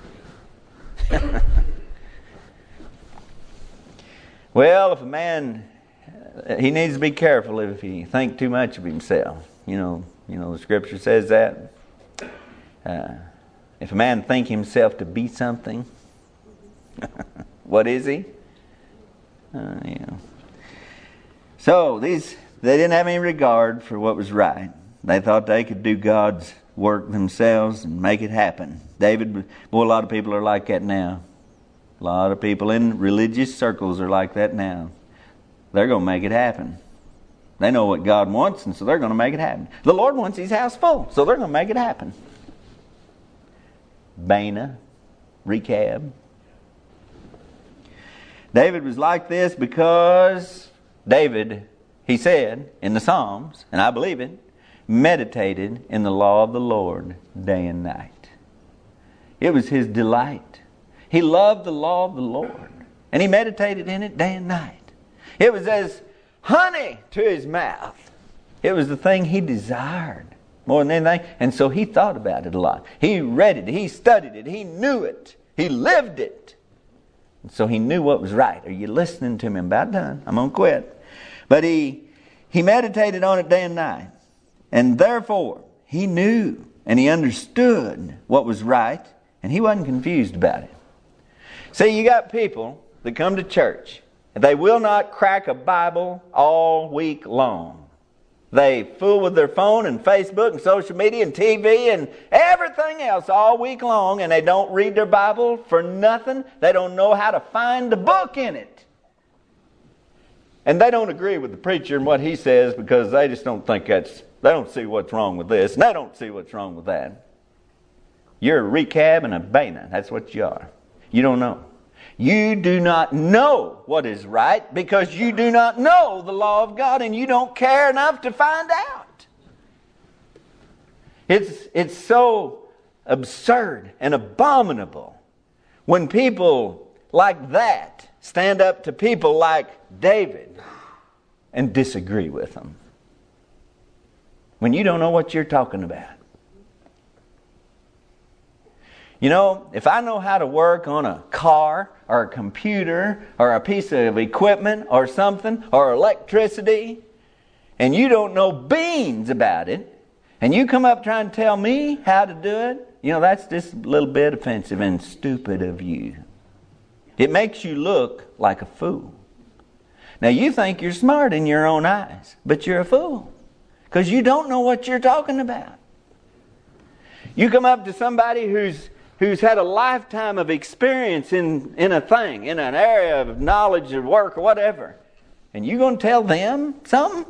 Well, if a man, he needs to be careful if he thinks too much of himself. You know, you know the scripture says that. Uh, if a man think himself to be something, what is he? Uh, you know. So these, they didn't have any regard for what was right. They thought they could do God's work themselves and make it happen. David, boy, a lot of people are like that now. A lot of people in religious circles are like that now. They're going to make it happen. They know what God wants, and so they're going to make it happen. The Lord wants His house full, so they're going to make it happen. Baanah, Rechab. David was like this because David, he said in the Psalms, and I believe it, meditated in the law of the Lord day and night. It was his delight. He loved the law of the Lord, and he meditated in it day and night. It was as honey to his mouth. It was the thing he desired more than anything, and so he thought about it a lot. He read it, he studied it, he knew it, he lived it. And so he knew what was right. Are you listening to me? I'm about done. I'm going to quit. But he he meditated on it day and night. And therefore, he knew and he understood what was right, and he wasn't confused about it. See, you got people that come to church, and they will not crack a Bible all week long. They fool with their phone and Facebook and social media and T V and everything else all week long, and they don't read their Bible for nothing. They don't know how to find the book in it. And they don't agree with the preacher and what he says because they just don't think that's, they don't see what's wrong with this, and they don't see what's wrong with that. You're a Rechab and a Baanah. That's what you are. You don't know. You do not know what is right because you do not know the law of God and you don't care enough to find out. It's, it's so absurd and abominable when people like that stand up to people like David and disagree with them. When you don't know what you're talking about. You know, if I know how to work on a car or a computer or a piece of equipment or something or electricity, and you don't know beans about it, and you come up trying to tell me how to do it, you know, that's just a little bit offensive and stupid of you. It makes you look like a fool. Now, you think you're smart in your own eyes, but you're a fool because you don't know what you're talking about. You come up to somebody who's who's had a lifetime of experience in, in a thing, in an area of knowledge or work or whatever, and you're going to tell them something?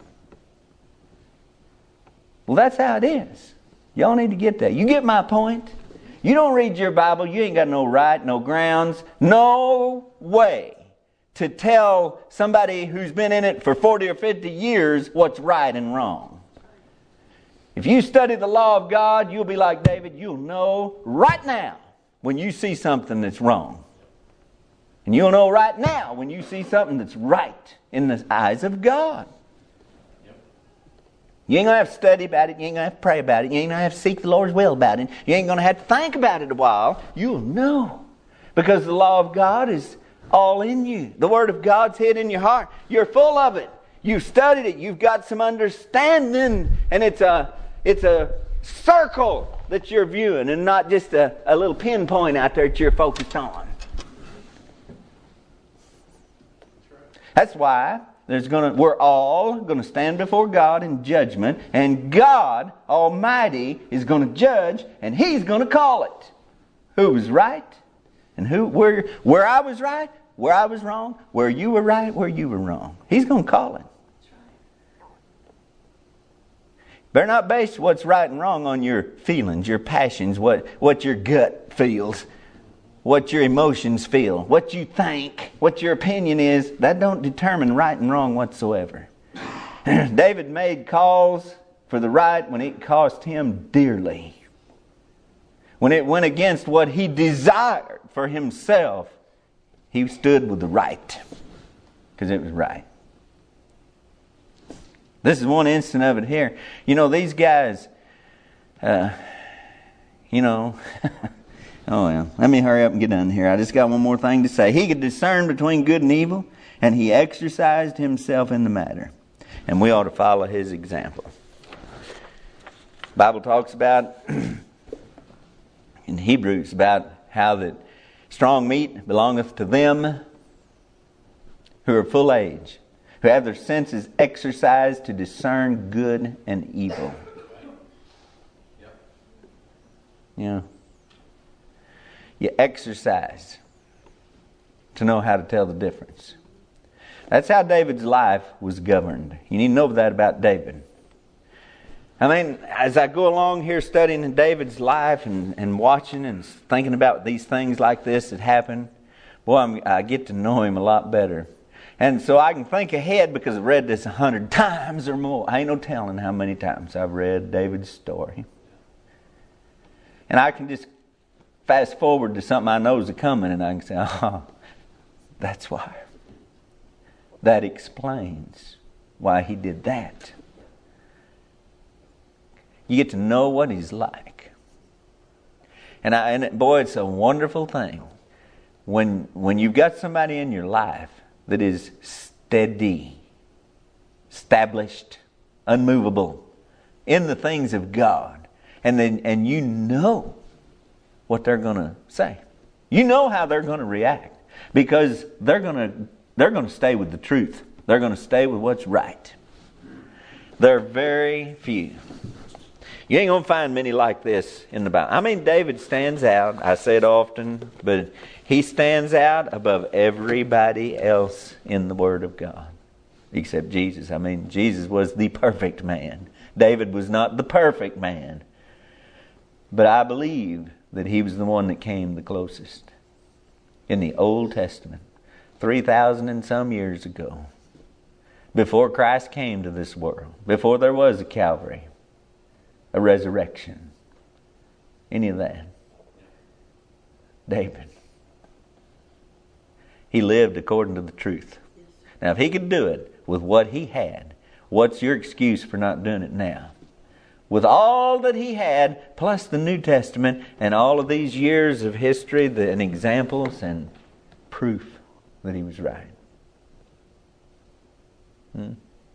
Well, that's how it is. Y'all need to get that. You get my point? You don't read your Bible, you ain't got no right, no grounds, no way to tell somebody who's been in it for forty or fifty years what's right and wrong. If you study the law of God, you'll be like David. You'll know right now when you see something that's wrong. And you'll know right now when you see something that's right in the eyes of God. Yep. You ain't going to have to study about it. You ain't going to have to pray about it. You ain't going to have to seek the Lord's will about it. You ain't going to have to think about it a while. You'll know. Because the law of God is all in you. The Word of God's hid in your heart. You're full of it. You've studied it. You've got some understanding. And it's a... It's a circle that you're viewing and not just a, a little pinpoint out there that you're focused on. That's why there's gonna we're all going to stand before God in judgment, and God Almighty is going to judge, and He's going to call it. Who was right and who where where I was right, where I was wrong, where you were right, where you were wrong. He's going to call it. Better not base what's right and wrong on your feelings, your passions, what, what your gut feels, what your emotions feel, what you think, what your opinion is. That don't determine right and wrong whatsoever. David made calls for the right when it cost him dearly. When it went against what he desired for himself, he stood with the right because it was right. This is one instant of it here. You know, these guys, uh, you know, oh well, let me hurry up and get done here. I just got one more thing to say. He could discern between good and evil, and he exercised himself in the matter. And we ought to follow his example. The Bible talks about, in Hebrews, about how that strong meat belongeth to them who are full age, who have their senses exercised to discern good and evil. Yeah. You exercise to know how to tell the difference. That's how David's life was governed. You need to know that about David. I mean, as I go along here studying David's life and, and watching and thinking about these things like this that happened, boy, I'm, I get to know him a lot better. And so I can think ahead because I've read this a hundred times or more. I ain't no telling how many times I've read David's story. And I can just fast forward to something I know is coming and I can say, oh, that's why. That explains why he did that. You get to know what he's like. And, I, and boy, it's a wonderful thing when when you've got somebody in your life that is steady, established, unmovable in the things of God. And then and you know what they're going to say. You know how they're going to react because they're going to they're going to stay with the truth. They're going to stay with what's right. There are very few. You ain't going to find many like this in the Bible. I mean, David stands out. I say it often, but he stands out above everybody else in the Word of God. Except Jesus. I mean, Jesus was the perfect man. David was not the perfect man. But I believe that he was the one that came the closest. in the Old Testament, three thousand and some years ago, before Christ came to this world, before there was a Calvary, a resurrection, any of that. David. He lived according to the truth. Now, if he could do it with what he had, what's your excuse for not doing it now? With all that he had, plus the New Testament, and all of these years of history the, and examples and proof that he was right. Hmm?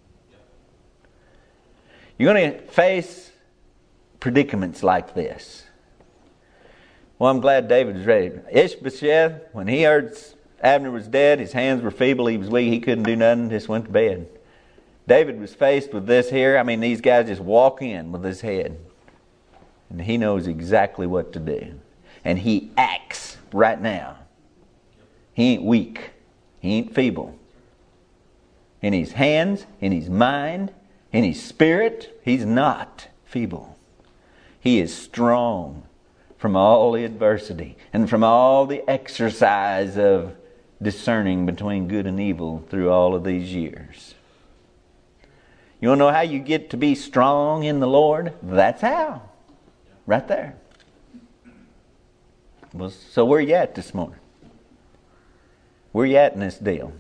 You're going to face predicaments like this. Well, I'm glad David was ready. Ishbosheth, when he heard Abner was dead, his hands were feeble, he was weak, he couldn't do nothing, just went to bed. David was faced with this here. I mean, these guys just walk in with his head. And he knows exactly what to do. And he acts right now. He ain't weak. He ain't feeble. In his hands, in his mind, in his spirit, he's not feeble. He is strong from all the adversity and from all the exercise of discerning between good and evil through all of these years. You want to know how you get to be strong in the Lord? That's how. Right there. Well, so where you at this morning? Where you at in this deal?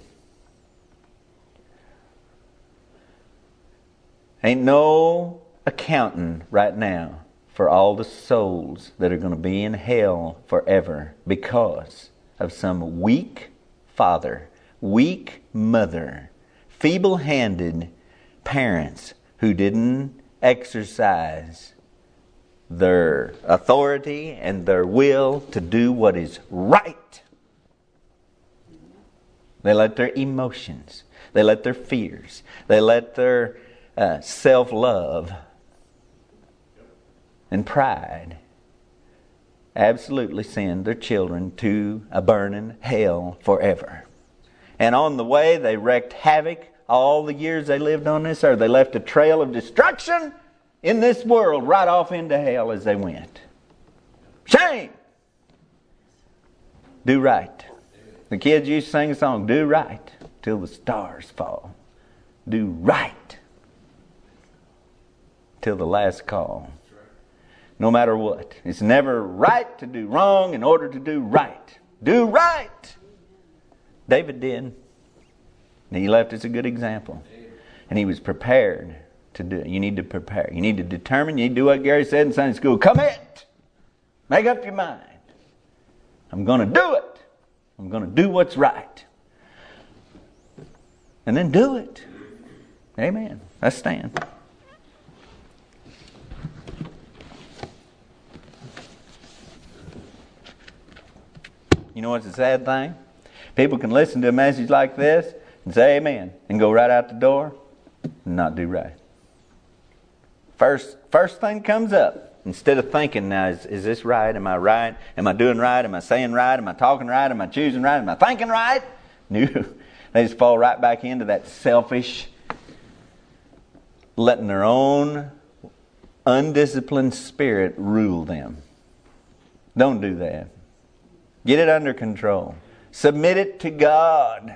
Ain't no accounting right now for all the souls that are going to be in hell forever because of some weak father, weak mother, feeble-handed parents who didn't exercise their authority and their will to do what is right. They let their emotions, they let their fears, they let their uh, self-love and pride absolutely send their children to a burning hell forever. And on the way, they wreaked havoc. All the years they lived on this earth, they left a trail of destruction in this world right off into hell as they went. Shame! Do right. The kids used to sing a song, do right till the stars fall. Do right till the last call. No matter what. It's never right to do wrong in order to do right. Do right! David did. And he left us a good example. And he was prepared to do it. You need to prepare. You need to determine. You need to do what Gary said in Sunday school. Commit. Make up your mind. I'm going to do it. I'm going to do what's right. And then do it. Amen. Let's stand. You know what's the sad thing? People can listen to a message like this and say amen and go right out the door and not do right. First, first thing comes up. Instead of thinking, now, is, is this right? Am I right? Am I doing right? Am I saying right? Am I talking right? Am I choosing right? Am I thinking right? No. They just fall right back into that selfish, letting their own undisciplined spirit rule them. Don't do that. Get it under control. Submit it to God.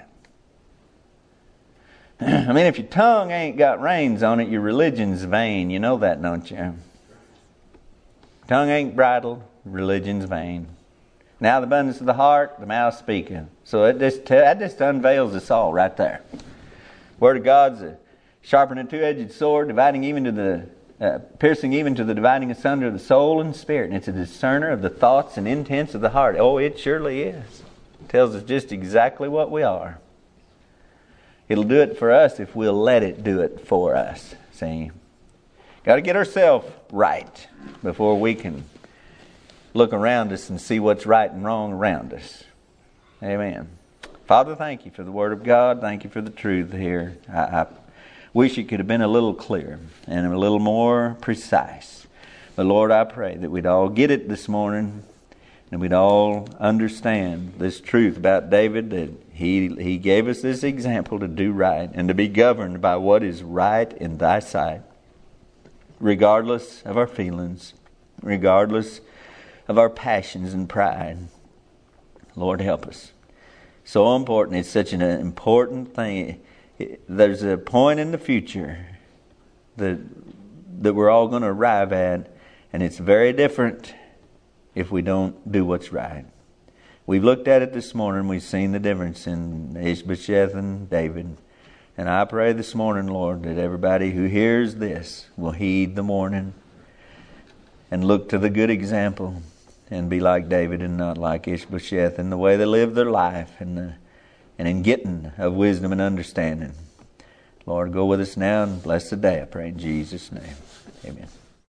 I mean, if your tongue ain't got reins on it, your religion's vain. You know that, don't you? Tongue ain't bridled, religion's vain. Now the abundance of the heart, the mouth speaketh. So it just, that just unveils us all right there. Word of God's a sharper than a two-edged sword, dividing even to the uh, piercing even to the dividing asunder of the soul and spirit. And it's a discerner of the thoughts and intents of the heart. Oh, it surely is. It tells us just exactly what we are. It'll do it for us if we'll let it do it for us. See? Got to get ourselves right before we can look around us and see what's right and wrong around us. Amen. Father, thank you for the Word of God. Thank you for the truth here. I, I wish it could have been a little clearer and a little more precise. But Lord, I pray that we'd all get it this morning and we'd all understand this truth about David, that he, he gave us this example to do right and to be governed by what is right in thy sight, regardless of our feelings, regardless of our passions and pride. Lord, help us. So important. It's such an important thing. There's a point in the future that that we're all going to arrive at, and it's very different if we don't do what's right. We've looked at it this morning. We've seen the difference in Ishbosheth and David. And I pray this morning, Lord, that everybody who hears this will heed the warning and look to the good example and be like David and not like Ishbosheth in the way they live their life and, the, and in getting of wisdom and understanding. Lord, go with us now and bless the day, I pray in Jesus' name. Amen.